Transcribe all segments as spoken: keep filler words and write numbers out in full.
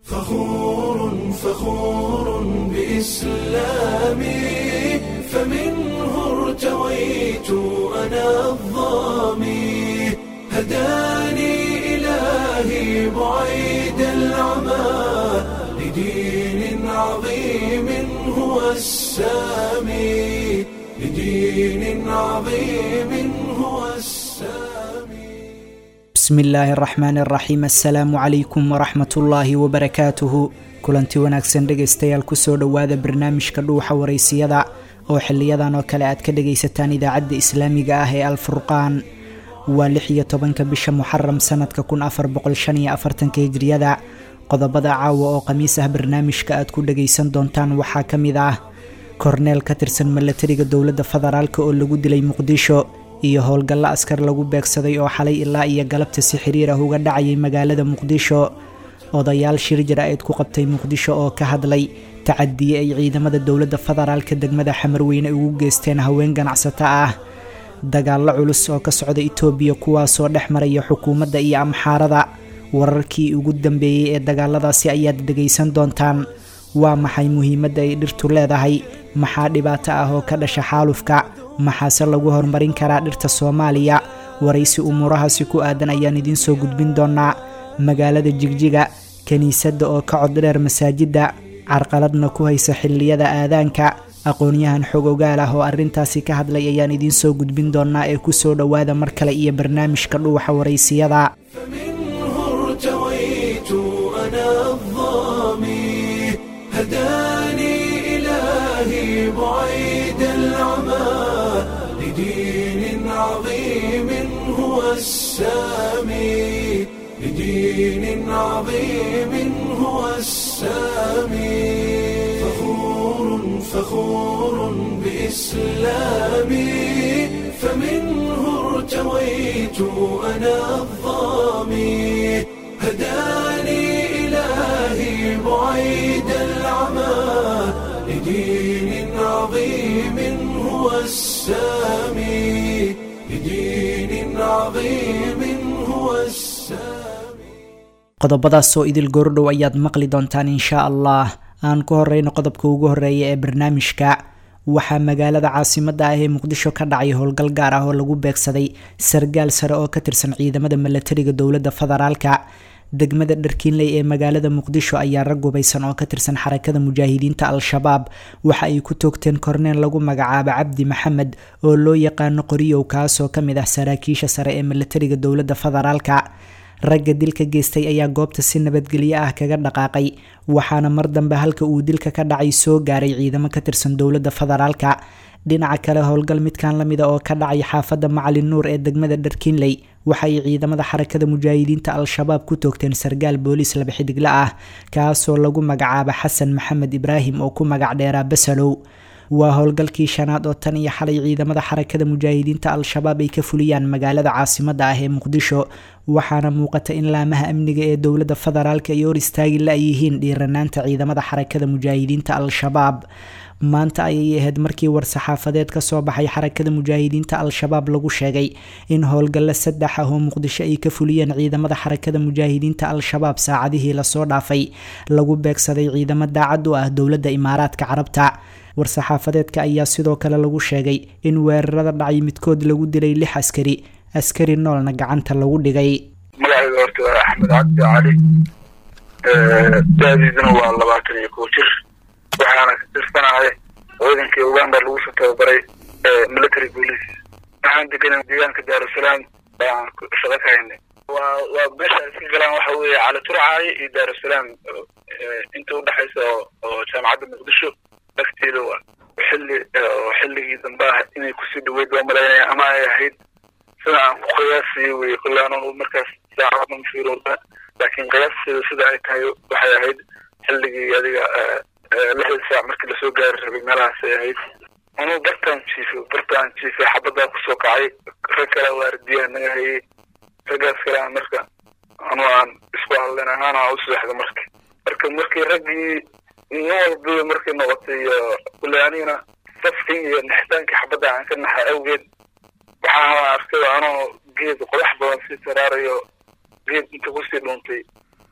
فخور فخور بإسلامي فمنه ارتويت أنا الظامي هداني إلهي بعيد العمى لدين عظيم هو السامي لدين عظيم هو السامي بسم الله الرحمن الرحيم السلام عليكم ورحمة الله وبركاته kulanti wanaagsan dhegaystayaal kusoo dhawaada barnaamijka dhuuxa wareysiyada oo xiliyadan oo kale aad ka dhagaysataan idaacadda islaamiga ah ee Al-Furqaan waa lix iyo tobanka bisha Muharram sanadka kun afar boqol shan iyo afartan hijriyada qodobada caawa oo khamiis ah barnaamijka aad ku dhagaysan doontaan waxaa kamid ah korneel ka tirsan milatariga dowladda federaalka oo lagu dilay Muqdisho iyo howlgalla askar lagu beegsaday oo xalay ilaa iyo galabta si xiriir ah uga dhacay magaalada Muqdisho odayaal shir jaraa'id ku qabtay Muqdisho oo ka hadlay tacadiye ay ciidamada dowladda federaalka degmada Xamarweyne ugu geysteen haween ganacsato ah dagaalo culus oo ka socda Itoobiya kuwaas oo dhexmaraya xukuumadda iyo amxaarada wararkii ugu dambeeyay ee dagaaladaasi ayaad dhagaysan doontaan waa maxay muhiimadda ay dhirtu leedahay maxaa dhibaato ah oo ka dhasha xaalufka maxaase lagu horumarin karaa dhirta Soomaaliya waraysi umurahaasi ku aadan ayaan idin soo gudbin doonaa magaalada Jigjiga kaniisadda oo ka cod dheer masaajidda carqaladna ku haysa xilliyada aadaanka aqoonyahan xog ogaal ah oo arrintaasi ka hadlay ayaan idin soo gudbin doonaa ee ku soo dhawaada mar kale iyo barnaamijka dhuuxa wareysiyada فمنه ارتويت أنا الظامي هداني إلهي بعيد العمى لدين عظيم هو السامي لدين عظيم هو السامي فخور فخور بإسلامي فمنه ارتويت أنا الظامي هداني إلهي بعيد العمى لدين عظيم هو السامي لدين عظيم هو السامي qodobadaas oo idil goordhow ayaad maqli doontaan insha Allah aan ku horeyno qodobka ugu horeeya ee barnaamijka waxaa magaalada caasimadda ah ee Muqdisho ka dhacay howlgal gaar ah oo lagu beegsaday sargaal sare oo ka tirsan ciidamada milatariga dowladda federaalka degmada Dharkiinley ee magaalada Muqdisho ayaa rag gubaysan oo ka tirsan xarakada mujaahidiinta Al-Shabaab waxa ay ku toogteen korneel lagu magacaabo Cabdi Maxamed oo loo yaqaan Qoriyow kaas oo kamid ah saraakiisha sare ee milatariga dowladda federaalka ragga dilka geystay ayaa goobta si nabadgelyo ah kaga dhaqaaqay waxaana mar dambe halka uu dilka ka dhacay soo gaaray ciidamo ka tirsan dowladda federaalka dhinaca kale howlgal midkan lamida oo ka dhacay xaafadda Macalin Nuur ee degmada Dharkiinley waxay ciidamada xarakada mujaahidiinta Al-Shabaab ku toogteen sargaal booliis laba xidigla ah kaas oo lagu magacaabo Xasan Maxamed Ibraahim oo ku magac dheeraa Basalow waa howlgalkii shanaad oo tan iyo xalay ciidamada xarakada mujaahidiinta Al-Shabaab ay ka fuliyaan magaalada caasimadda ah ee Muqdisho waxaana muuqata in laamaha amniga ee dowladda federaalka ay hor istaagi la yihiin dhiiranaanta ciidamada xarakada mujaahidiinta Al-Shabaab maanta ayay ahayd markii war-saxaafadeed ka soo baxay xarakada mujaahidiinta Al-Shabaab lagu sheegay in howlgalla saddex ah oo Muqdisho ay ka fuliyeen ciidamada xarakada mujaahidiinta Al-Shabaab saacadihii la soo dhaafay lagu beegsaday ciidamo daacad u ah dowladda Imaaraadka Carabta war-saxaafadeedka ayaa sidoo kale lagu sheegay in weerarada dhacay midkood lagu dilay lix askari askari noolna gacanta lagu dhigay magacayga horta waa Axmed Cabdi Cali daadiisuna waa labaatan iyo kow jir waxaana ka tirsanahay ciidankii Uganda lagu soo tababaray military police waxaan deganay deegaanka Daarusalaam baan shaqo ka haynay waa waa meesha iska galaan waxa weeye Cali Turcaay iyo Daarusalaam inta u dhaxaysa oo jaamacadda Muqdisho agteeda waa xilli xilligii dambe inay ku sii dhaweyd oo maleynaya ama ay ahayd sida aan ku qiyaasay way kullaano markaas saacad ma fiirooda laakiin qiyaasada sida ay tahay waxay ahayd xilligii adiga lixda saac markii la soo gaari rabay meelahaas ay ahayd anuu bartaan jiifo bartaan jiifo xabadda ku soo kacay rag kale waardiyaha naga hayay raggaas kale marka anuu aan isku hadlayn ahaan aan u seexdo marka marka markii raggii noolba markii noqotay kullaanina safkii iyo naxitaanka xabadda aan ka naxay awgeed waxaan arkay anoo geed qodax badan si taraarayo geed inta ku sii dhuntay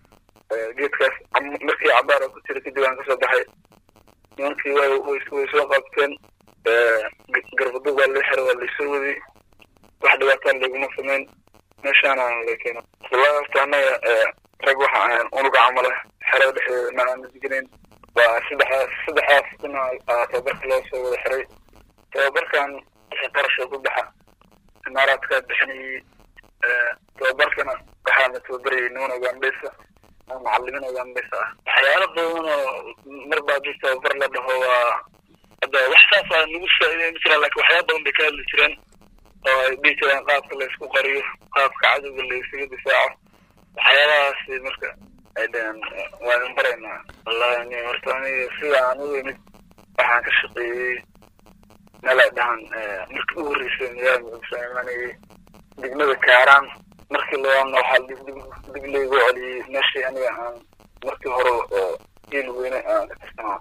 geedkaas markii cabaar ku jiray kadib aan kasoo baxay nimankii way way soo qabteen garbadu waa la xiray waa la soo waday wax dhibaato laguma sameyn meeshaan aan la keenay wallahi rag waxa aan unuga camala xerada dhexdeeda ma aan dignayn waa saddex saddex sano tababarka loo soo wada xiray tababarkan wixii qarash ku baxa imaaraadka bixinayay tababarkana waxaa la tababarayay niman Ugandesa oo macallimiin Ugandesa ah waxyaalo badan oo marba hadii tababar la dhaho waa hadda wax saas ah nagu faa'iideyn jiray laakiin waxyaalo badan bay ka hadli jireen oo ay dhihi jireen qaabka la isku qariyo qaabka cadowga la isaga difaaco waxyaalahaas marka ay dhahan waan baraynaa wallahi horta aniga sida aan u yimid waxaan ka shaqeeyay meel ay dhahan markii ugu horreysay yaa muxuusanay degmada Kaaraan markii loo aan waxa dib dib leeyo celiyay meeshii aniga aan markii hore oo il weyne aan ka tirsanaa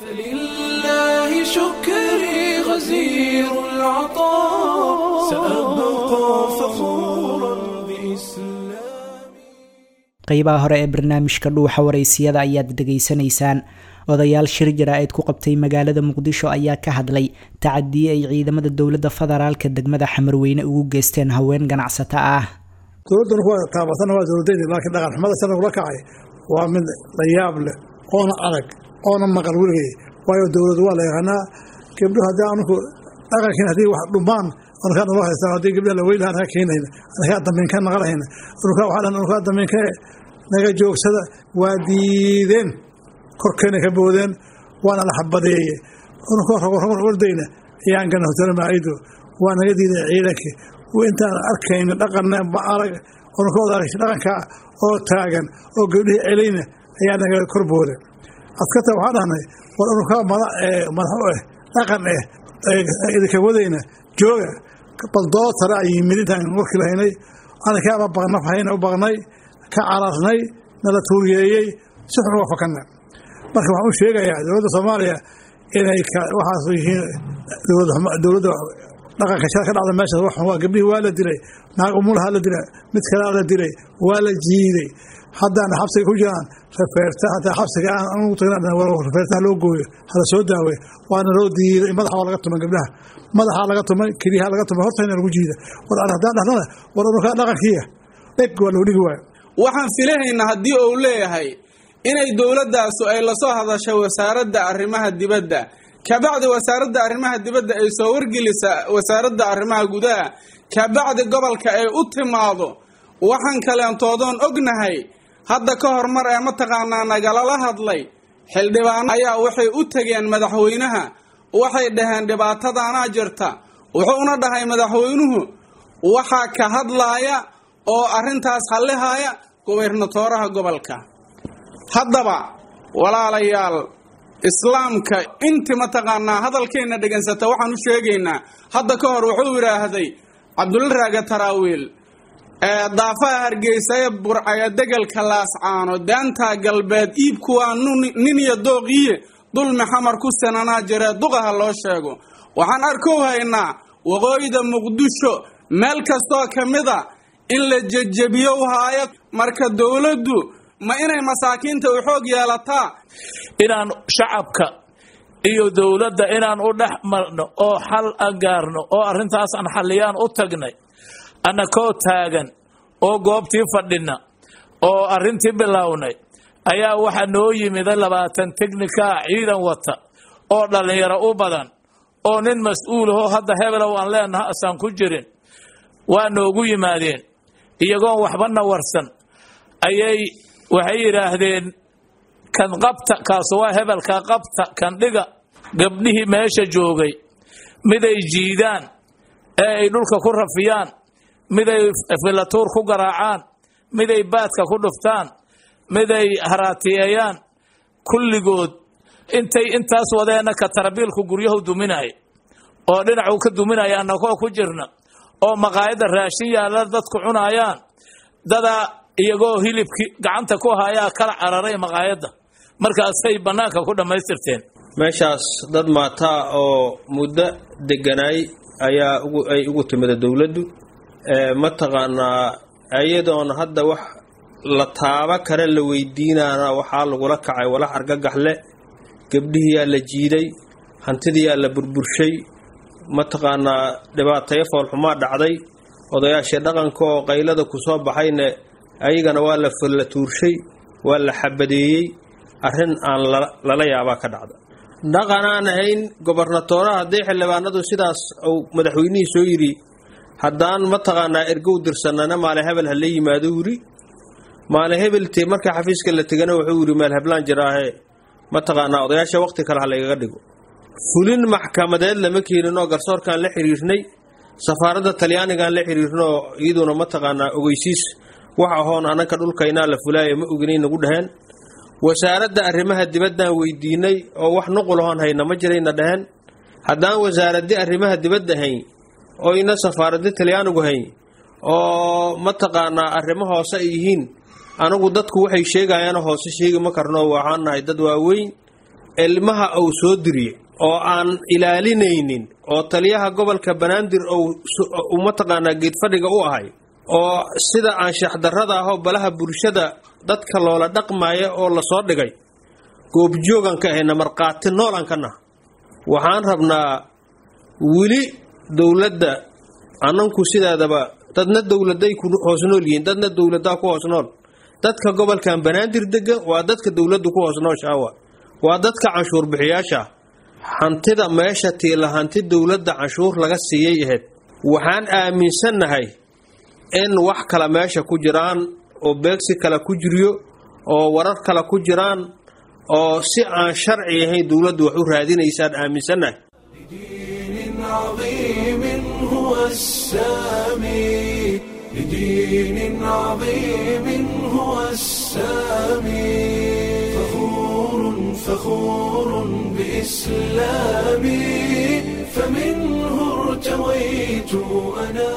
فلله شكري غزير العطاء سأبقى فخورا بإسلامي. qaybaha hore ee barnaamijka dhuuxa wareysiyada ayaad dhageysanaysaan. odayaal shir jaraa'id ku qabtay magaalada Muqdisho ayaa ka hadlay tacadii ay ciidamada dawladda federaalka degmada Xamarweyne ugu geysteen haween ganacsato ah. dawladdu waa taabatan waa dawladda laakiin dhaqan xumada san ula kacay waa mid la yaab leh oo adag oo maqal weligay waayo dawladdu waa la yaqaanaa gabdho hadda aanu dhaqankan hadii wax dhumaan aan ka noo haystaa hadii gabdho la weylaan ka keenayna anaga dameen ka naqarayna ruuxa waxa dhan ruuxa dameen ka naga joogsada waa diideen korkeena ka boodeen waana la xabadeeyay ruuxa ruuxa wardayna ayaan gana hotel maayido waa naga diiday ciidanka oo intaan arkayna dhaqanna ba arag ruuxa wada dhaqanka oo taagan oo gabdhaha celayna ayaa naga kor boodeen askata waxa dhahnay war ruuxa madax ee madax ah dhaqan eh idinka wadayna jooga baldood tara ay midintaan warkii lahaynay ana ka baqnaa fahayna u baqnay ka cararnay nala tuuriyay si xun waa fakana marka waxaan u sheegayaa dawladda Soomaaliya inay waxaas yihiin dawladda dawladda dhaqanka shirka dhacda meesha wax waa gabdhii waa la dilay naag umulaha la dilay mid kale la dilay waa la jiiday haddana xabsiga ku jiraan rafeerta hatta xabsiga aan ugu tagnaa waa rafeerta loo gooyo hala soo daaway waana loo diiday madaxa laga tumay gabdhaha madaxa laga tumay kiriha laga tumay horta in lagu jiido war aan haddana dhahnana war ruuxa dhaqankiya dhig waa loo dhigi waayo waxaan filahaynaa haddii uu leeyahay inay dawladdaas ay la soo hadashay wasaaradda arrimaha dibadda kabacdi wasaaradda arrimaha dibadda ay soo wargelisa wasaaradda arrimaha gudaha kabacdi gobolka ay u timaado waxaan kaleentoodon ognahay hadda ka hormar ee mataqaanaa nagala la hadlay xildhibaan ayaa waxay u tageen madaxweynaha waxay dhaheen dhibaatadaana jirta wuxuuna dhahay madaxweynuhu waxa ka hadlaaya oo arintaas xalihaya gobernatooraha gobolka haddaba walaalayaal islaamka inta mataqaanaa hadalkeena dhigansata waxaan u sheegaynaa hadda ka hor wuxuu yiraahday Cabdulla Raaga Taraawiil ee daafaha Hargeysa ee burcaya degalka laascaano daanta galbeed iibku waa nin iyo dooqiye dulmi xamar ku sanana jira duqaha loo sheego waxaan arkoo haynaa waqooyida Muqdisho meel kastoo kamida in la jajabiyo haaya marka dawladdu ma inay masaakiinta u xoog yeelataa inaan shacabka iyo dawladda inaan u dhaxmarno oo xal agaarno oo arintaas aan xaliyaan u tagnay ana ko taagan oo goobtii fadhina oo arintii bilawnay ayaa waxa noo yimid labaatan teknika ciidan wata oo dhalinyaro u badan oo nin mas'uul ah hadda hebel aan leenahay asan ku jirin waa noogu yimaadeen iyagoo waxbana warsan ayay waxay yiraahdeen kan qabta kaas waa hebelka qabta kan dhiga gabdhihii meesha joogay miday jiidaan ee ay dhulka ku rafiyaan miday filatuur ku garaacaan miday baadka ku dhuftaan miday haraatiyayaan kulligood intay intaas wadeena ka tarbiilku guryahu duminay oo dhinacu ka duminay annagoo ku jirna oo maqaayada raashin yaala dadku cunayaan dada iyagoo hilibki gacanta ku haya kala cararay maqaayada markaasay banaanka ku dhameystirteen meeshaas dad maata oo muddo deganay ayaa ay ugu timid dawladdu ee ma taqaana ayadoon hadda wax la taaba kale la weydiinaana waxaa lagula kacay walax argagaxle gabdhihiyaa la jiiday hantidiyaa la burburshay mataqaanaa dhibaatayo foolxumaa dhacday odayaashii dhaqanka oo qaylada ku soo baxayna ayagana waa la fulla tuurshay waa la xabadeeyey arrin aan lala yaabaa ka dhacda dhaqan aan ahayn gobernatooraha haddii xildhibaanadu sidaas uu madaxweynihii soo yidhi haddaan mataqaanaa ergow dirsanana maale hebel ha la yimaado yidhi maale hebeltee marka xafiiska la tegana wuxuu yidhi meel heblaan jiraahe mataqaanaa odayaasha waqti kale ha laygaga dhigo fulin maxkamadeed lama keenin oo garsoorkaan la xiriirnay safaaradda talyaanigaan la xiriirnoo iyaduna mataqaanaa ogeysiis wax ahoon ananka dhulkaynaa la fulaayo ma oginay nagu dhaheen wasaaradda arrimaha dibaddaan weydiinay oo wax nuqul ahoon hayna ma jirayna dhaheen haddaan wasaaraddii arrimaha dibadda hayn oo ina safaaraddi talyaanigu hayn oo mataqaanaa arrimo hoose ay yihiin anigu dadku waxay sheegayaanoo hoose sheegi ma karno waxaan nahay dad waaweyn ilmaha uu soo diriyey oo aan ilaalinaynin oo taliyaha gobolka banaadir uu mataqaanaa geedfadhiga u ahay oo sida anshax darrada ahoo balaha bulshada dadka loola dhaqmaya oo la soo dhigay goobjoogan ka ahayna markhaati noolan ka nah waxaan rabnaa weli dowladda annanku sidaadaba dadna dowladay ku hoos nool yihiin dadna dowladdaa ku hoos nool dadka gobolkan banaadir degan waa dadka dowladdu ku hoos nooshawa waa dadka canshuur bixiyaasha hantida meesha tiila hanti dowladda canshuur laga siiyey ahayd waxaan aaminsannahay in wax kale meesha ku jiraan oo beegsi kale ku jiriyo oo warar kale ku jiraan oo si aan sharci ahayn dowladdu wax u raadinaysaan aaminsannahay لدين عظيم هو السامي لدين عظيم هو السامي فخور فخور بإسلامي فمنه ارتويت أنا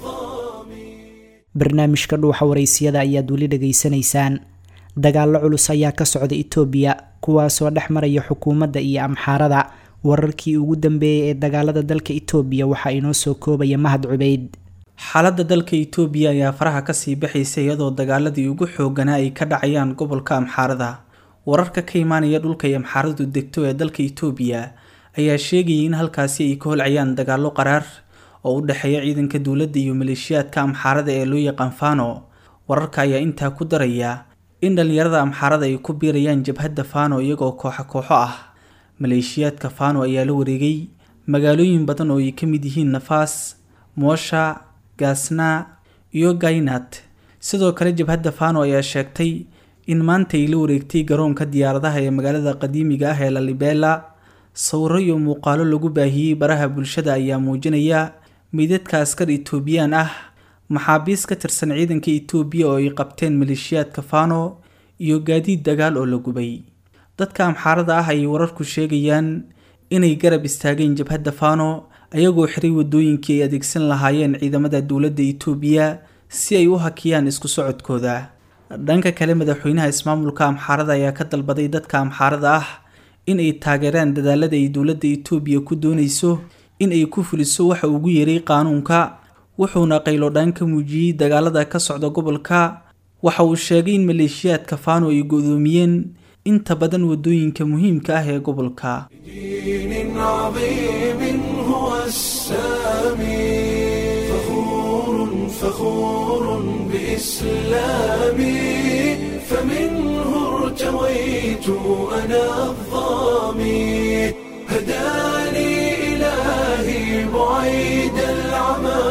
barnaamijka dhuuxa waraysiyada ayaad weli dhegaysanaysaan dagaallo culus ayaa ka socda itoobiya kuwaasoo dhex maraya xukuumadda iyo amxaarada wararkii ugu dambeeyay ee dagaalada dalka itoobiya waxaa inoo soo koobaya mahad cubeyd xaaladda dalka itoobiya ayaa faraha kasii baxaysa iyadoo dagaaladii ugu xooganaa ay ka dhacayaan gobolka amxaarada wararka ka imaanaya dhulka ay amxaaradu degto ee dalka itoobiya ayaa sheegayay in halkaasi ay ka holcayaan dagaallo qaraar oo u dhexeeya ciidanka dowladda iyo maleeshiyaadka amxaarada ee loo yaqaan fano wararka ayaa intaa ku daraya in dhalinyarada amxaarada ay ku biirayaan jabhadda fano iyagoo kooxo kooxo ah maleeshiyaadka fano ayaa la wareegay magaalooyin badan oo ay ka mid yihiin nafaas moosha gaasna iyo gaynat sidoo kale jabhadda fano ayaa sheegtay in maanta ay la wareegtay garoonka diyaaradaha ee magaalada qadiimiga ah ee lalibela sawiro iyo muuqaalo lagu baahiyey baraha bulshada ayaa muujinaya meydadka askar itoobiyaan ah maxaabiis ka tirsan ciidanka itoobiya oo ay qabteen maleeshiyaadka fano iyo gaadiid dagaal oo la gubay dadka amxaarada ah ayay wararku sheegayaan inay garab istaageen jabhadda fano ayagoo xiray wadooyinkii ay adeegsan lahaayeen ciidamada dowladda itoobiya si ay u hakiyaan isku socodkooda dhanka kale madaxweynaha ismaamulka amxaarada ayaa ka dalbaday dadka amxaarada ah in ay taageeraan dadaalada ay dowladda itoobiya ku doonayso in ay ku fuliso waxa ugu yeeray qaanuunka wuxuuna qaylodhaan ka muujiyey dagaalada ka socda gobolka waxa uu sheegay in maleeshiyaadka fano ay go'doomiyeen inta badan wadooyinka muhiimka ah ee gobolka دين عظيم هو السامي فخور فخور بإسلامي فمنه ارتويت أنا الظامي هداني إلهي بعيد العمى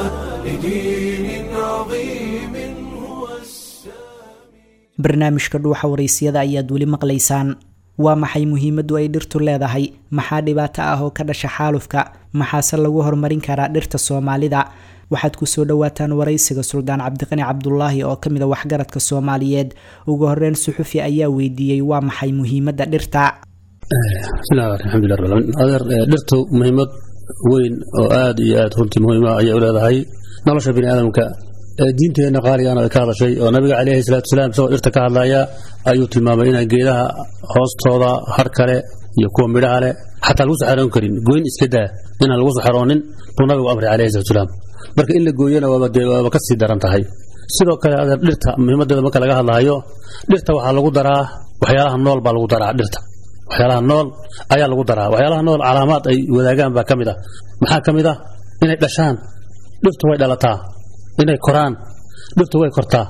لدين عظيم هو السامي barnaamijka dhuuxa waraysiyada ayaad weli maqlaysaan waa maxay muhiimaddu ay dhirtu leedahay maxaa dhibaato ah oo ka dhasha xaalufka maxaase lagu horumarin karaa dhirta soomaalida waxaad kusoo dhawaataan waraysiga suldaan cabdiqani cabdulaahi oo kamid a waxgaradka soomaaliyeed ugu horeyn suxufi ayaa weydiiyey waa maxay muhiimadda dhirta bismillahi alxamdulilah rabbil aalamiin adeer dhirtu muhiimad weyn oo aada iyo aada runtii muhiima ayay u leedahay nolosha bini aadamka diinteena qaaligaana ay ka hadashay oo nabiga caleyhi salaatu wasalaam isagoo dhirta ka hadlaya ayuu tilmaamay inaan geedaha hoostooda har kale iyo kuwa midhaha leh xataa lagu saxaroon karin goyn iska daa inaan lagu saxaroonin buu nabigu amray caleyhi salaatu wasalaam marka in la gooyana waaba dee waaba ka sii daran tahay sidoo kale adeer dhirta muhiimadeeda marka laga hadlayo dhirta waxaa lagu daraa waxyaalaha nool baa lagu daraa dhirta waxyaalaha nool ayaa lagu daraa waxyaalaha nool calaamaad ay wadaagaan baa kamid ah maxaa kamid ah inay dhashaan dhirtu way dhalataa inay koraan dhirtu way kortaa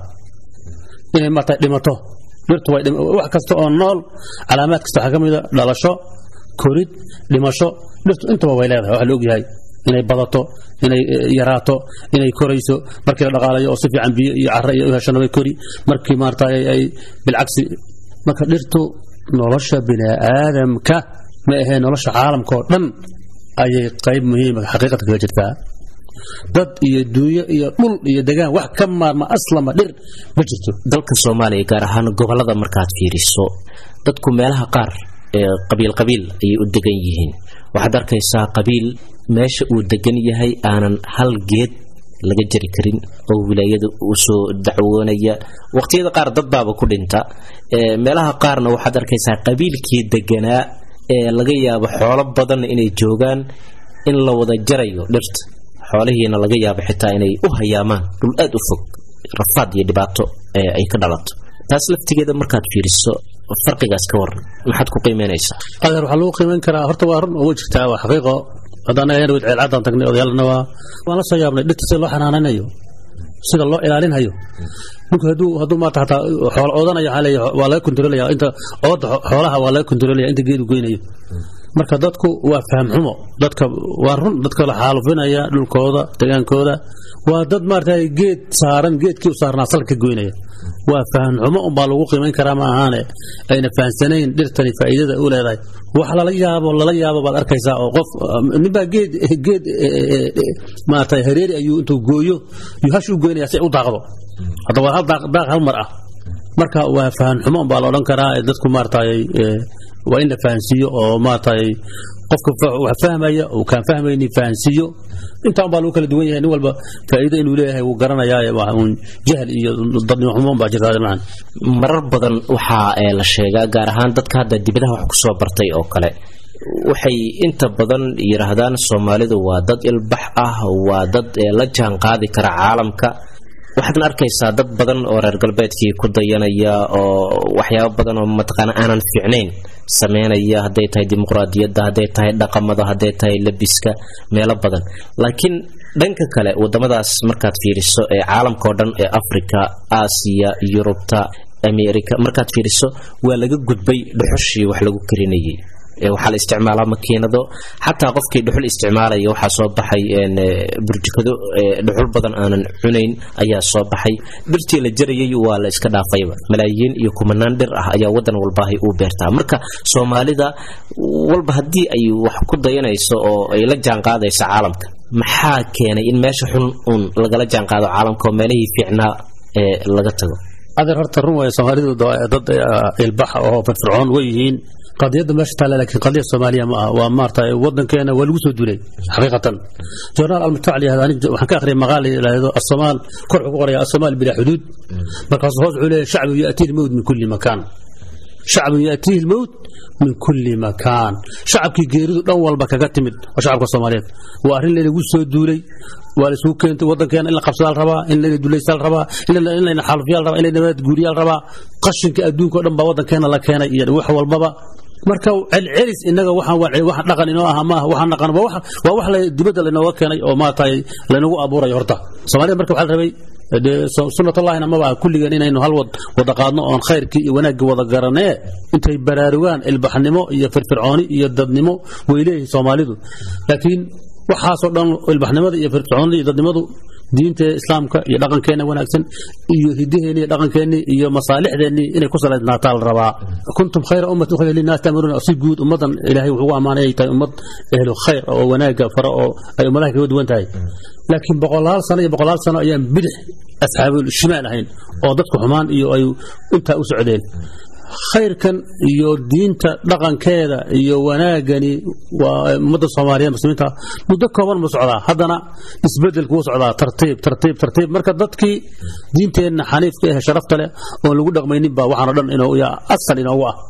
inay martay dhimato dhirtu way wax kasta oo nool calaamaad kasta waxa kamid ah dhalasho korid dhimasho dhirtu intaba way leedahay waxa la og yahay inay badato inay yaraato inay korayso markii la dhaqaalayo oo si fiican biyo iyo carro iyo heshana way kori markii maarta ay bilcagsi marka dhirtu nolosha bini aadamka ma ahayn nolosha caalamka oo dhan ayay qayb muhiim ah xaqiiqada kaga jirtaa dad iyo duuyo iyo dhul iyo degaan wax ka maarma aslama dhir ma jirto dalka Soomaaliya gaar ahaan gobolada markaad fiiriso dadku meelaha qaar ee qabiil qabiil ay u degan yihiin waxaad arkaysaa qabiil meesha uu degan yahay aanan hal geed laga jari karin oo wilaayada uu soo dacwoonaya waqtiyada qaar dad baaba ku dhinta ee meelaha qaarna waxaad arkaysaa qabiilkii deganaa ee laga yaabo xoolo badan inay joogaan in la wada jarayo dhirta xoolahiina laga yaabo xitaa inay u hayaamaan dhul aad u fog rafaad iyo dhibaato ee ay ka dhalato taas laftigeeda markaad fiiriso farqigaas ka waran maxaad ku qiimeynaysaa adeer waxa lagu qiimeyn karaa horta waa run oo jirtaa waa xaqiiqo hadana ayaan wad cilaadan tagnay odayalna waa waan la soo yaabnay dhirta si loo xanaanaynayo sida loo ilaalinayo marka haduu haduu ma taxta xoolo oodanayo xalay waa laga kontrolaya inta ood xoolaha waa laga kontrolaya inta geedu goynayo marka dadku waa faham xumo dadka waa run dadka la xaalufinaya dhulkooda deegaankooda waa dad maartay geed saaran geedkii u saarnaa salka goynaya waa faham xumo um baa lagu qiimeyn karaa ma ahaane ayna fahansanayn dhirtani faa'iidada u leedahay wax la yaabo la yaabo baad arkaysaa oo qof ninba geed geed maartay hareeri ayuu intuu gooyo yu hash u goynaya si u daaqdo hada waa hal daaq daaq hal mar ah marka waa faham xumo um baa la oran karaa dadku maartay waa in la fahansiiyo oo maartay qofka wax fahmaya oo kan fahmayni fahansiiyo inta baa loo kala duwan yahay nin walba faa'iido inuu leeyahay uu garanayaa waa un jahil iyo dadnimo xumo baa jirta macaan marar badan waxa la sheegaa gaar ahaan dadka hadda dibadaha wax ku soo bartay oo kale waxay inta badan yiraahdaan Soomaalidu waa dad ilbax ah waa dad la jaan qaadi kara caalamka waxaad arkaysaa dad badan oo reer galbeedkii ku dayanaya oo waxyaabo badan oo matqana aanan fiicnayn sameynaya haday tahay dimuqraadiyadda haday tahay dhaqamada haday tahay labiska meelo badan laakiin dhanka kale wadamadaas markaad fiiriso ee caalamka oo dhan ee Afrika Aasiya Yurubta Ameerika markaad fiiriso waa laga gudbay dhuxushii wax lagu karinayay waxa la isticmaalaa makiinado xataa qofkii dhuxul isticmaalaya waxa soo baxay in burjikado dhuxul badan aanan cunayn ayaa soo baxay dhirtii la jarayay waa la iska dhaafayba malaayiin iyo kumanaan dhir ah ayaa wadan walba ay u beertaa marka Soomaalida walba hadii ay wax ku dayanayso oo ay la jaan qaadayso caalamka maxaa keenay in meesha xun un laga la jaan qaado caalamka meelihii fiicnaa ee laga tago adeer horta run way Soomaalidu dad ilbax oo firfircoon weeyeen qadiyada meesha taala laakiin qadiyada Soomaaliya ma waa maartay wadankeena waa lagu soo duulay xaqiiqatan journal al-mutacali hada waxaan ka akhriyay maqaal ilaahdo as-Soomaal kor ugu qoraya as-Soomaal bila xuduud markaas hoos culay shacbu yaati al-mawt min kulli makan shacbu yaati al-mawt min kulli makan shacabkii geeridu dhan walba kaga timid shacabka Soomaaliyeed waa arin lagu soo duulay wala soo keentay wadankeena in la qabsado rabaa in la duleysal rabaa in la in la xalfiyaal rabaa in la nabad guuriyal rabaa qashinka adduunka oo dhan baa wadankeena la keenay iyo wax walbaba marka celcelis inaga waxaan waxaan dhaqan inoo ah ma waxaan dhaqan waa waa wax la dibadda la inoo keenay oo ma tahay la inagu abuuray horta Soomaaliya marka waxa la rabay sunnatullaahina ma baa kulligan inaynu hal wad wada qaadno oo khayrkii iyo wanaagga wada garanee intay baraarugaan ilbaxnimo iyo firfircooni iyo dadnimo weylay Soomaalidu laakiin waxaasoo dhan ilbaxnimada iyo firfircoonida iyo dadnimadu diinta islaamka iyo dhaqankeena wanaagsan iyo hidaheena iyo dhaqankeena iyo masaalixdeena inay ku salaadnaataa la rabaa kuntum khayra ummatin khayra lin-naas ta'muruna si guud ummadan ilaahay wuxuu amaanay tahay ummad ehlu khayr oo wanaaga fara oo ay ummadaha kaga duwan tahay laakiin boqolaal sano iyo boqolaal sano ayaan bidix asxaabul shimaal ahayn oo dadku xumaan iyo ay inta u socdeen khayrkan iyo diinta dhaqankeeda iyo wanaagani waa ummadda Soomaaliyeed muslimiinta muddo kooban ma socdaa haddana isbedel ku socdaa tartiib tartiib tartiib marka dadkii diinteena xaniifka ee sharafta leh oo lagu dhaqmaynin baa waxaan dhan inuu yaa asal inuu ah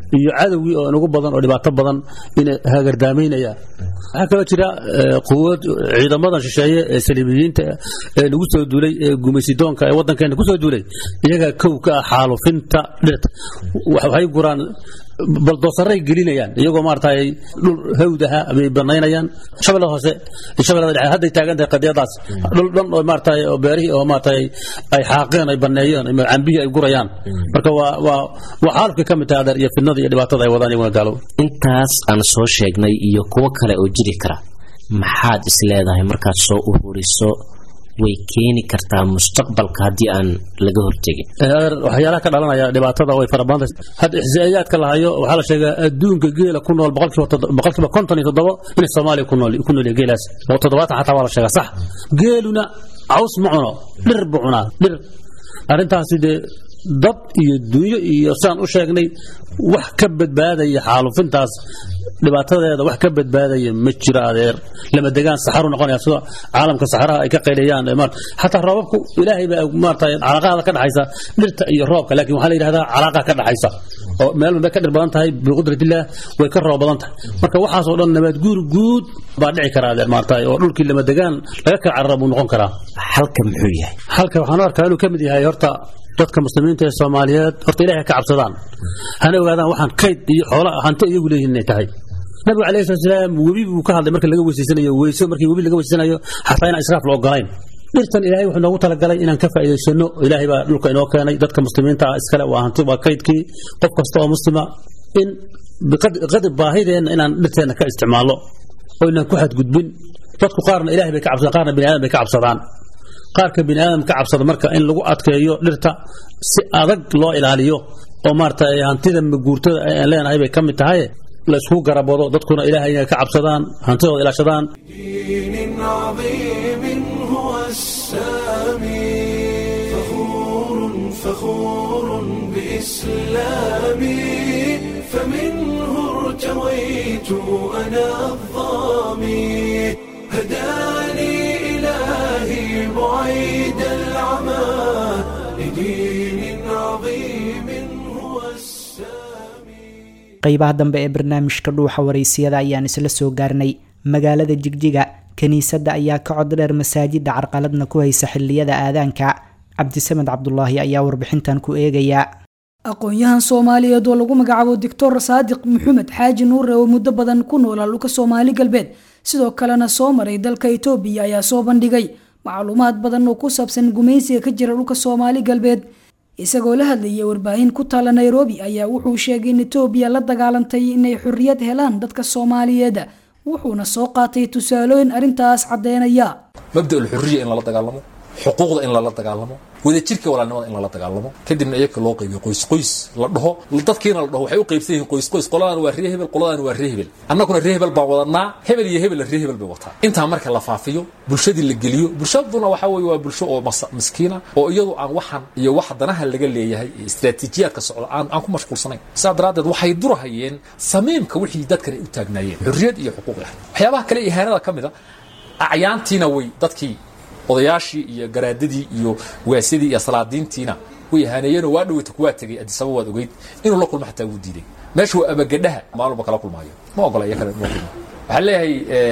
iyo cadowgii oo inagu badan oo dhibaato badan inay hagardaamaynayaan waxaa kaloo jira quwad ciidamadan shisheeye ee saliibiyiinta ee lagu soo duulay ee gumaysidoonka ee waddankeena ku soo duulay iyagaa kow ka ah xaalufinta dhirta waxay guraan baldoosarray gelinayaan iyagoo maaragtay dhul hawdaha bay banaynayaan shabeellada hoose shabeellada dhexe hadday taagan tahay qadiyadaas dhul dhan oo maaragtay oo beerihii oo maaragtay ay xaaqeen ay baneeyeen cambihii ay gurayaan marka waa waa waa xaalufka ka mid tahay adeer iyo fidnada iyo dhibaatada ay wadaan iyaguna gaalo intaas aan soo sheegnay iyo kuwo kale oo jiri kara maxaad is leedahay markaad soo ururiso way keeni kartaa mustaqbalka haddii aan laga hortegin waxyaalaha ka dhalanaya dhibaatada way fara badan tahay hadda ixsaa'iyaadka la hayo waxaa la sheegaa adduunka geela ku nool boqolkiiba konton iyo toddoba inay soomaaliya ku nool ku nool geelaas oo toddobaatan xataa waa la sheegaa sax geeluna caws ma cuno dhir buu cunaa dhir arrintaasi dee dad iyo dunyo iyo saan u sheegnay wax ka badbaadaya xaalufintaas dhibaatadeeda wax ka badbaadaya ma jiro adeer lama degaan saxaru noqonaya sida caalamka saxaraha ay ka qayliyaan xataa roobabku ilaahay baa maartay calaaqada ka dhaxaysa dhirta iyo roobka laakiin waxa la yiraahdaa calaaqa ka dhaxaysa oo meel walba ka dhir badan tahay biqudradillah way ka roob badan tahay marka waxaas oo dhan nabad guur guud baa dhici kara adeer maartay oo dhulkii lama degaan laga ka carab uu noqon karaa halka muxuu yahay halka waxaan arkaa inuu kamid yahay horta dadka muslimiinta ee Soomaaliyeed horta ilaahay ka cabsadaan hana ogaadaan waxaan kayd iyo xoolo hanti iyagu leeyihiin inay tahay nabi alayhi salaam wabi uu ka hadlay marka laga weysanayo weyso markii wabi laga weysanayo xataa in israaf loo galayn dhirtan ilaahay wuxuu noogu talagalay inaan ka faa'iideysano ilaahay baa dhulka inoo keenay dadka muslimiinta ah iskale waa hanti waa kaydkii qof kasta oo muslima in biqadr baahideena inaan dhirteena ka isticmaalo oo inaan ku xadgudbin dadku qaarna ilaahay bay ka cabsadaan qaarna bini aadam bay ka cabsadaan qaarka bini aadam ka cabsada marka in lagu adkeeyo dhirta si adag loo ilaaliyo oo maartay hantida maguurtada ay leenahay bay kamid tahay la isku garabado dadkuna ilaahay inay ka cabsadaan hantidooda ilaashadaan دين عظيم هو السامي فخور فخور بإسلامي فمنه ارتويت أنا الظامي هداني إلهي بعيد العمى لدين عظيم هو السامي qaybaha dambe ee barnaamijka dhuuxa wareysiyada ayaan isla soo gaarnay magaalada jigjiga kaniisadda ayaa ka cod dheer masaajidda carqaladna ku haysa xilliyada aadaanka cabdisamed cabdulaahi ayaa warbixintan ku eegaya aqoon-yahan soomaaliyeed oo lagu magacaabo doctor saadiq maxamed xaaji nuure oo muddo badan ku noolaa dhulka soomaali galbeed sidoo kalena soo maray dalka Itoobiya ayaa soo bandhigay macluumaad badan oo ku saabsan gumaysiga ka jira dhulka soomaali galbeed isagoo la hadlayay warbaahin ku taala Nairobi ayaa wuxuu sheegay in Itoobiya la dagaalantay inay xurriyad helaan dadka Soomaaliyeed wuxuuna soo qaatay tusaalooyin arintaas cadeynaya mabda al-xurriya in la dagaalamo xuquuqda in la dagaalamo wada jirka walaalnimada in la dagaalamo kadibna iyaga loo qaybiyo qoys qoys la dhaho dadkiina la dhaho waxay u qaybsan yihiin qoys qoys qoladan waa reer hebel qoladan waa reer hebel annaguna reer hebel baa wadanaa hebel iyo hebel reer hebel bay wataa inta marka la faafiyo bulshadii la geliyo bulshaduna waxa weeye waa bulsho oo miskiina oo iyadu aan waxan iyo wax danaha laga leeyahay istiraatiijiyadka socda aan aan ku mashquulsanayn saadaradeed waxay durahayeen sameemka wixii dadkan ay u taagnaayeen xurriyad iyo xuquuq ah waxyaabaha kale ihaanada kamida acyaantiina way dadkii odayaashii iyo garaadadii iyo waasidii iyo salaadiintiina way haanayeen waa dhawata kuwa tagay adisaba waad ogeyd inuu la kulmo xataa uu diiday meesha waa abagadhaha maalba kala kulmaayo ma ogola iyaga kale waxa leeyahay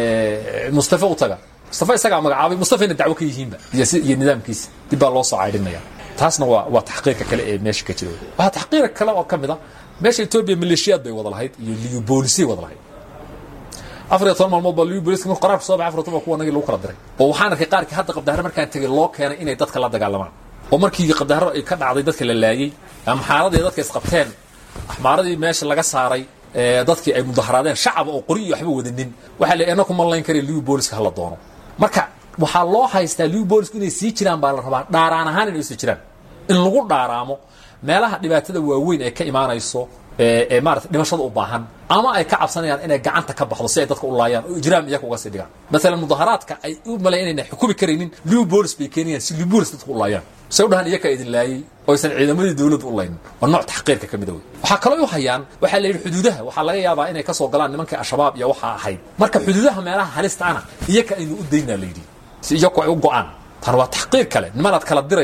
Mustafa utaga Mustafa isaga magacaabay Mustafa in dacwo ka yihiinba iyo nidaamkiisa dib baa loo soo caydinaya taasna waa waa taxqiiq kale ee meesha ka jiro waxa taxqiiq kale oo kamida meesha Itoobiya maleeshiyad bay wada lahayd iyo liyu booliisi wada lahayd afar iyo toban maalmood baa liyu booliiska markuu qaraar soo baxay afar iyo toban kuwa naga lagu kala diray oo waxaan arkay qaarkii hadda qabdahar markaan tagay loo keenay inay dadka la dagaalamaan oo markii qabdahar ay ka dhacday dadka la laayay ama xaaladii dadka isqabteen axmaaradii meesha laga saaray ee dadkii ay mudaharaadeen shacab oo qori iyo waxba wadanin waxa la eenaku malayn karay liyu booliiska hala doono marka waxa loo haystaa liyu booliisku inay sii jiraan baa la rabaa dhaaraan ahaan inay sii jiraan in lagu dhaaraamo meelaha dhibaatada waaweyn ee ka imaanayso ee maartay dhimashada u baahan ama ay ka cabsanayaan inay gacanta ka baxdo si ay dadka u laayaan oo ijraam iyaga uga sii dhigaan mesela mudaharaadka ay u maleeyeen inay xukumi kareenin liu bolis bay keenayaan si liu bolis dadka u laayaan soo dhahan iyaga idin laayay oo aysan ciidamadii dawladda u laaynin waa nooc taxqiirka kamid ah waxa kale oo hayaan waxa la yiri xuduudaha waxa laga yaabaa inay ka soo galaan nimanka al-shabaab iyo waxa ahayd marka xuduudaha meelaha halista ana iyaga inuu u deynaa la yiri si iyaga ay u go'aan tan waa taxqiir kale nimanaad kala dirayso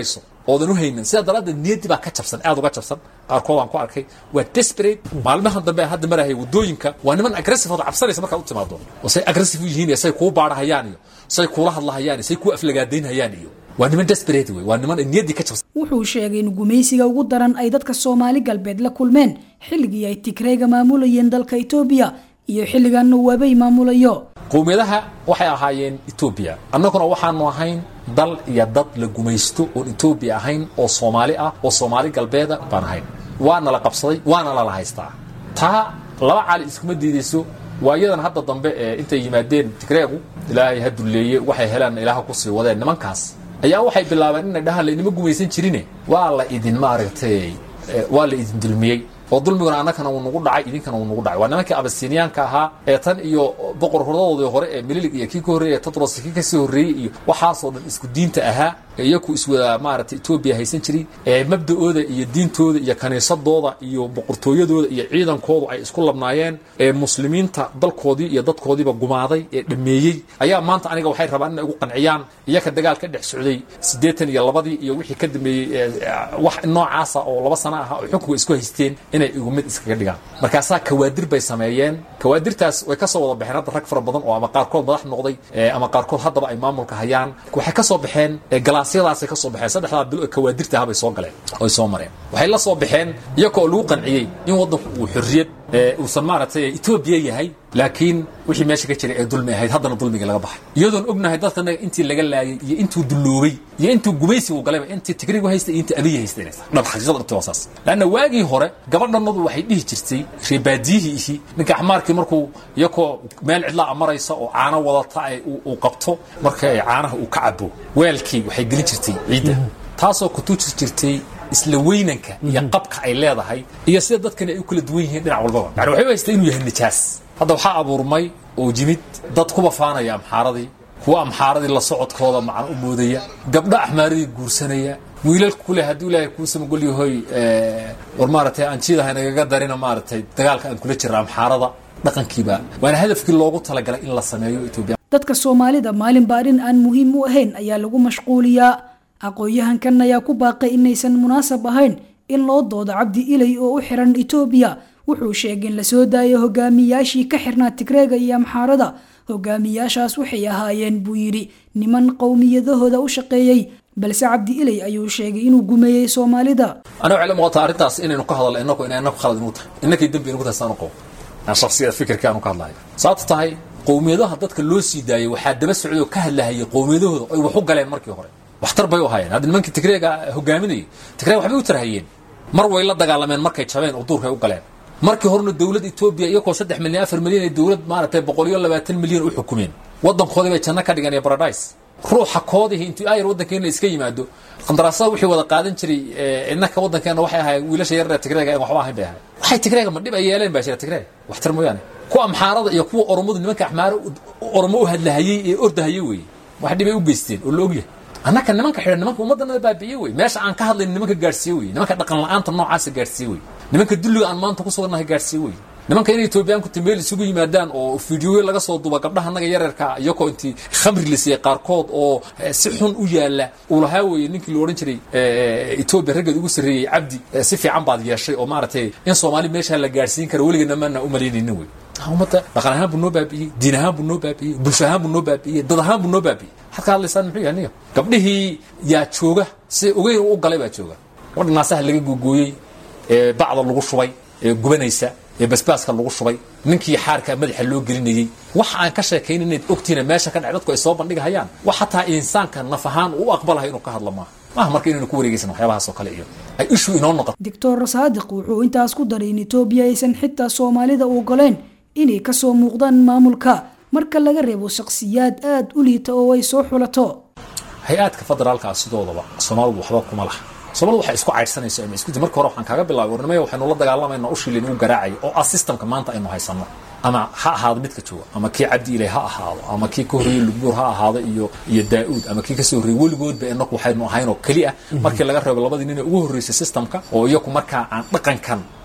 oodan u haynin sida daraaddeed niyadii baa ka jabsan aad uga jabsan qaarkood aan ku arkay waa desperate maalmahan dambe hadda marahay wadooyinka waa niman aggressive oo cabsanaysa marka u timaado oo say aggressive yihiin say ku baarahayaan iyo say kula hadlahayaan say ku aflagaadeynayaan iyo waa niman desperate way waa niman niyadii ka jabsan wuxuu sheegay in gumaysiga ugu daran ay dadka Soomaali galbeed la kulmeen xilligii ay Tigreega maamulayeen dalka Itoobiya iyo xilligan uu wabay maamulayo qowmiyadaha waxay ahaayeen Itoobiya annaguna waxaanu ahayn dal iyo dad la gumaysto oo Itoobiya ahayn oo Soomaali ah oo Soomaali galbeed baan ahayn waana la qabsaday waana la haystaa taa laba cali iskuma diidayso waayadan hadda dambe intay yimaadeen Tigreegu ilaahay haduleeyay waxay helaan ilaaha ku sii wadeen nimankaas ayaa waxay bilaabeen inay dhahaan leynimo gumaysan jirine waa la idin maaragtay waa la idin dulmiyay oo dulmiguna annagana uu nagu dhacay idinkana uu nagu dhacay waa nimankii Abasiiniyaanka ahaa ee tan iyo boqor hordooda hore ee Mililig iyo kii ka horeeyay Tadros kii ka soo horeeyay iyo waxaas oo dhan isku diinta ahaa iyagu iswada maaragtay Itoobiya haysan jiray ee mabda'ooda iyo diintooda iyo kaniisadooda iyo boqortooyadooda iyo ciidankooda ay isku labnaayeen ee muslimiinta dalkoodii iyo dadkoodiiba gumaaday ee dhameeyay ayaa maanta aniga waxay rabaan inay ugu qanciyaan iyaka dagaal ka dhex socday siddeetan iyo labadii iyo wixii ka dambeeyay wax noocaas ah oo laba sano ah oo xukunka isku haysteen inay igu mid iskaga dhigaan markaasaa kawaadir bay sameeyeen kawaadirtaas way ka soo wada baxeen hadda rag fara badan oo ama qaarkood madax noqday ama qaarkood haddaba ay maamulka hayaan waxay ka soo baxeen galaasiyadaas ka soo baxeen saddexda bil kawaadirta habay soo galeen oo soo mareen waxay la soo baxeen iyagoo lagu qanciyay in wadanku uu xurriyad uu samaartay Itoobiya yahay laakiin wixii meesha ka jiray ee dulmi ahayd haddana dulmiga laga baxay iyadoon ognahay dadkana intii laga laayay iyo intuu duloobay iyo intuu gumaysi uu galay intii Tigreegu haystay intii Abiy haystay dhab xaqiiqada dhabta wasaas laana waagii hore gabadhanadu waxay dhihi jirtay reebaadiyihi ninka xamaarkii markuu iyagoo meel cidla amaraysa oo caano wadata ay uu qabto marka ay caanaha uu ka cabo weelkii waxay gelin jirtay ciida taasoo ku tuuji jirtay isla weynanka iyo qabka ay leedahay iyo sida dadkan ay u kala duwan yihiin dhinac walba yani waxay haystaan inuu yahay nijaas hadda waxa abuurmay oo jimid dad ku bafaanaya amxaaradii kuwa amxaaradii la socodkooda macaan u moodaya gabdha axmaaradii guursanaya wiilal kule hadii ilaahay ku samagol yahay ee war maartay aan jiidahay naga darina maartay dagaalka aan kula jiraa amxaarada dhaqankiiba waana hadafkii loogu talagalay in la sameeyo Itoobiya dadka Soomaalida maalin baarin aan muhiim u ahayn ayaa lagu mashquuliyaa aqooyahankan ayaa ku baaqay inaysan munaasab ahayn in loo doodo Cabdi Ilay oo u xiran Itoobiya wuxuu sheegay in la soo daayo hogaamiyaashii ka xirnaa Tigreega iyo Amxaarada hogaamiyaashaas waxay ahaayeen buu yiri niman qowmiyadahooda u shaqeeyay balse Cabdi Ilay ayuu sheegay inuu gumeeyay Soomaalida ana waxay la muuqataa arintaas inaynu ka hadalno innagu inaynu khalad inuu tahay innakii dambi inuu taasaan qabo aan shakhsiyad fikirka aan ka hadlayo sababta tahay qowmiyadaha dadka loo sii daayay waxa daba socdo ka hadlaayay qowmiyadahooda ay wax u galeen markii hore waxtar bay u hayeen hadda nimankii Tigreega hogaaminayay Tigreega waxbay u tarhayeen mar way la dagaalameen markay jabeen oo duurka u galeen markii horena dawladda Itoobiya iyagoo saddex milyan afar milyan ee dawlad maartay boqol iyo labaatan milyan u xukumeen wadankoodii bay janno ka dhigeen paradise ruuxa koodii intii ay wadankeena iska yimaado qandaraasaha wixii wada qaadan jiray innaka wadankeena waxay ahaayeen wiilasha yar ee Tigreega ee waxba ahayn bay ahaayeen waxay Tigreega ma dhib ay yeeleen baa jira Tigreega waxtar mooyaan kuwa amxaarada iyo kuwa oromadu nimanka axmaar oromo u hadlaayay ee ordahayay way wax dhib ay u geysteen oo la ogyahay annaka nimanka xiran nimanka ummadana baabiiyay way meesha aan ka hadlayn nimanka gaarsiiyay way nimanka dhaqan la'aanta noocaas gaarsiiyay way nimanka dulliga aan maanta ku suganahay gaarsiiyay way nimanka inay Itoobiyaan ku timeel isugu yimaadaan oo fiidiyoo laga soo duuba gabdhaha naga yararka iyagoo intii khamri lisay qaarkood oo si xun u yaala uu lahaa way ninkii loo oran jiray Itoobiya ragad ugu sareeyay Cabdi si fiican baad yeeshay oo maartay in Soomaali meesha la gaarsiin karo waligeena ma u maleynaynin way umada dhaqan ahaan buu noo baabiyay diin ahaan buu noo baabiyay bulsho ahaan buu noo baabiyay dad ahaan buu noo baabiyay halka hadlaysan muxuu yahay gabdhihii yaa jooga si ogeyn u galay baa jooga gabadha naasaha laga gogooyay ee bacda lagu shubay ee gubanaysa ee basbaaska lagu shubay ninkii xaarka madaxa loo gelinayay wax aan ka sheekaynin inaad ogtiina meesha ka dhacay dadku ay soo bandhigayaan wax xataa insaanka naf ahaan uu aqbalahay inuu ka hadlo ma ma marka inuu ku wareegaysan waxyaabahaas oo kale iyo ay ishu inoo noqoto Doctor Saadiq wuxuu intaas ku daray in Itoobiya aysan xitaa Soomaalida u goleen inay ka soo muuqdaan maamulka marka laga reebo shakhsiyaad aad u liita oo ay soo xulato hay'adka federaalka sidoodaba Soomaalidu waxba kuma laha Soomaalidu waxay isku cayrsanaysaa ama isku markii hore waxaan kaaga bilaabay warnimada waxaanu la dagaalamayna u shilin u garaacay oo ah systemka maanta aynu haysano ama ha ahaado midka jooga ama kii Cabdi Ilay ha ahaado ama kii ka horeeyay Lugbur ha ahaado iyo iyo Daa'ud ama kii ka soo horeeyay waligood ba inagu waxaynu ahayn oo kaliya markii laga reebo labadii nin ee ugu horeysay systemka oo iyagu marka aan dhaqankan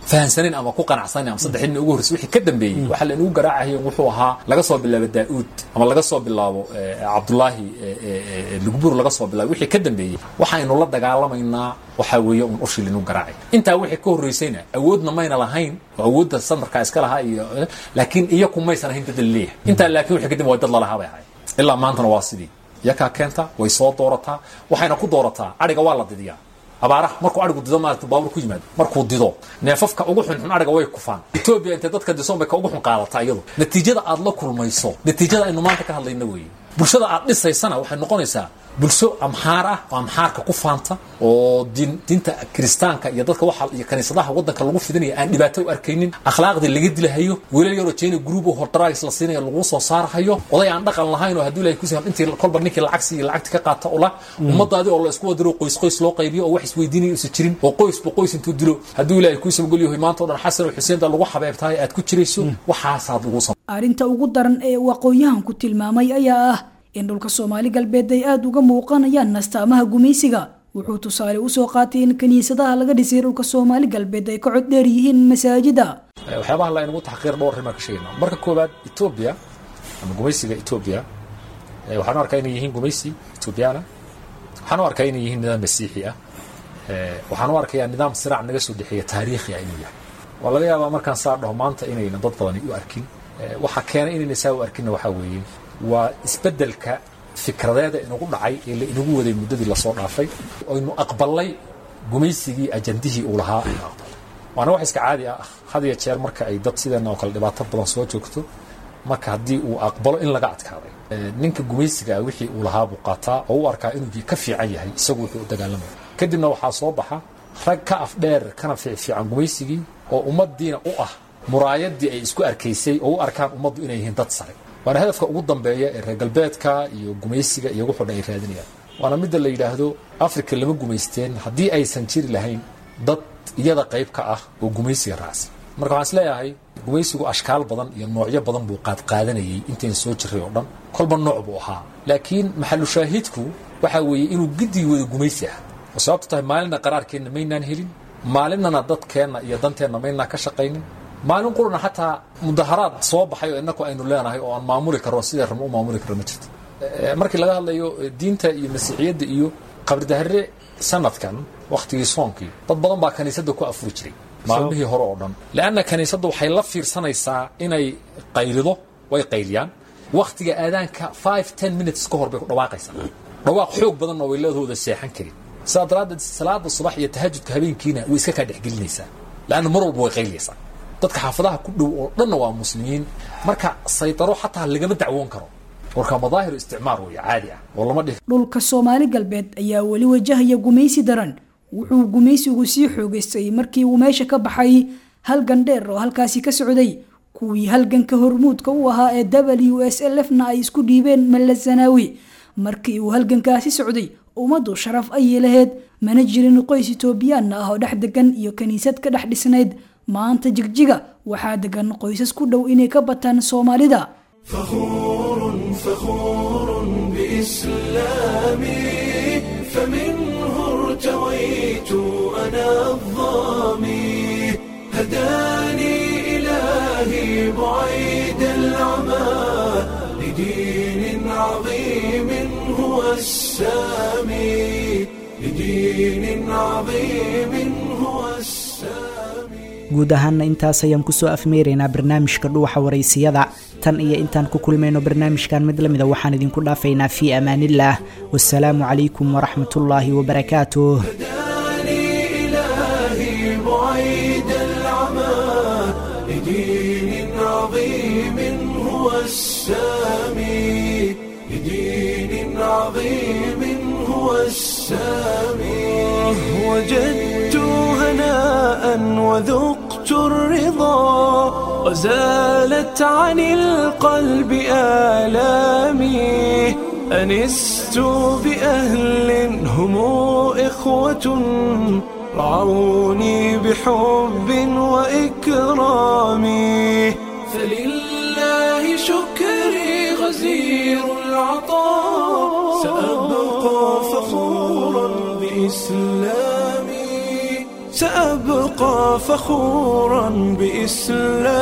fahansanin ama ku qanacsanin ama saddexdii ugu horreysay wixii ka dambeeyay waxa la inuu garaacay wuxuu ahaa laga soo bilaabo Daa'uud ama laga soo bilaabo Cabdullaahi Lugbur laga soo bilaabo wixii ka dambeeyay waxaynu la dagaalamaynaa waxa weeye un ushil inuu garaacay inta wixii ka horreysayna awoodna mayna lahayn awoodda samarka iska lahaa iyo laakiin iyagu maysan ahayn dad leeyahay inta laakiin wixii kadib waa dad la lahaa bay ahayd ilaa maantana waa sidii yaka keenta way soo doorataa waxayna ku doorataa ariga waa la didiyaa abaaraha markuu arigu dido maarta baabur ku yimaado markuu dido neefafka ugu xun ariga way kufaan Ethiopia inta dadka disoon bay ka ugu xun qaadataa iyadu natiijada aad la kulmayso natiijada aynu maanta ka hadlayna weeye bulshada aad dhisaysana waxay noqonaysaa bulsho amxaar ah oo amxaarka ku faanta oo diinta kristaanka iyo dadka waxa iyo kaniisadaha wadanka lagu fidinayo aan dhibaato u arkaynin akhlaaqdii laga dilahayo wiilal yar oo jeena group oo hortarays la siinayo lagu soo saarahayo oday aan dhaqan lahayn oo haduu ilaahay ku soo intii kolba ninkii lacag si lacagta ka qaata ula ummadaadi oo la isku wadiro qoys qoys loo qaybiyo oo wax isweydiinayo is jirin oo qoys bo qoys intuu dilo haduu ilaahay ku soo goliyo maanta oo dhan xasan oo xuseen da lagu xabeebtahay aad ku jirayso waxaas aad ugu soo arinta ugu daran ee waqooyihan ku tilmaamay ayaa ah in dhulka Soomaali galbeed ay aad uga muuqanayaan nastaamaha gumeysiga wuxuu tusaale u soo qaatay in kaniisadaha laga dhisay dhulka Soomaali galbeed ay ka cod dheer yihiin masaajida waxyaabaha la inagu taxqiir dhowr rima ka sheegna marka koobaad Ethiopia ama gumeysiga Ethiopia waxaan arkaa inay yihiin gumeysi Ethiopiana waxaan arkaa inay yihiin nidaam masiixi ah waxaan arkaa nidaam siraac naga soo dhixiyay taariikhi ah inuu yahay waa laga yaabaa markaan saa dhaho maanta inayna dad badan u arkin waxa keenay inayna saa u arkin waxa weeye waa isbedelka fikradeeda inagu dhacay ee la inagu waday muddadii la soo dhaafay oo inu aqbalay gumeysigii ajandihii uu lahaa waana wax iska caadi ah hadiya jeer marka ay dad sidana oo kala dhibaato badan soo joogto marka hadii uu aqbalo in laga adkaaday ninka gumeysiga wixii uu lahaa buu qaataa oo uu arkaa inuu ka fiican yahay isagu wuxuu dagaalamay kadibna waxa soo baxa rag ka afdheer kana fiican gumeysigii oo ummadiina u ah muraayadii ay isku arkaysay oo u arkaan ummadu inay yihiin dad sare waana hadafka ugu dambeeya ee reer galbeedka iyo gumeysiga iyo wuxuu dhan ay raadinayaan waana mid la yiraahdo Afrika lama gumeysteen hadii aysan jiri lahayn dad iyada qayb ka ah oo gumeysiga raacsi marka waxaan isleeyahay gumeysigu ashkaal badan iyo noocyo badan buu qaad qaadanayay intaan soo jiray oo dhan kolba nooc buu ahaa laakiin maxallu shaahidku waxa weeye inuu gidi wada gumeysi ah sababtu tahay maalinna qaraarkeena maynaan helin maalinna dadkeena iyo danteena maynaan ka shaqaynin maalin qurna hatta mudaharaad soo baxay oo inaku aynu leenahay oo aan maamuli karo sida ramo u maamuli karo ma jirto markii laga hadlayo diinta iyo masiixiyadda iyo qabri dahre sanadkan waqtigii soonkii dad badan baa kaniisada ku afuri jiray maalmihii hore oo dhan laana kaniisadu waxay la fiirsanaysaa inay qaylido way qayliyaan waqtiga aadaanka five ten minutes ka hor bay ku dhawaaqaysaa dhawaaq xoog badan oo weeladooda seexan karin saadaraad salaada subax iyo tahajjudka habeenkiina way iska ka dhaxgelinaysaa laana mar walba way qayliyaysaa dadka xaafadaha ku dhow oo dhan waa muslimiin marka saytaro xataa laga dacwoon karo warka madaahir isticmaar way caadi ah oo lama dhig dhulka Soomaali galbeed ayaa wali wajahaya gumeysi daran wuxuu gumeysigu sii xoogaystay markii uu meesha ka baxay halgan dheer oo halkaasi ka socday kuwii halganka hormuudka u ahaa ee W S L F na ay isku dhiibeen Malazanawi markii uu halgankaasi socday ummadu sharaf ay lahayd mana jirin qoys Ethiopian ah oo dhex degan iyo kaniisad ka dhex dhisnayd maanta jigjiga waxaa degan qoysas ku dhow inay ka bataan Soomaalida فخور فخور بإسلامي فمنه ارتويت أنا الظامي هداني إلهي بعيد العمى لدين عظيم هو السامي لدين عظيم هو السامي guud ahaanna intaas ayaan kusoo afmeeraynaa barnaamijka dhuuxa waraysiyada tan iyo intaan ku kulmayno barnaamijkan mid lamida waxaan idinku dhaafaynaa fii amaanillaah wassalaamu calaykum waraxmatullaahi wabarakaatuh وجدت هناء وذقت الرضا وزالت عن القلب آلامي أنست بأهل هم إخوة رعوني بحب وإكرام فلله شكري غزير العطاء سأبقى فخورا بإسلامي سأبقى فخورا بإسلامي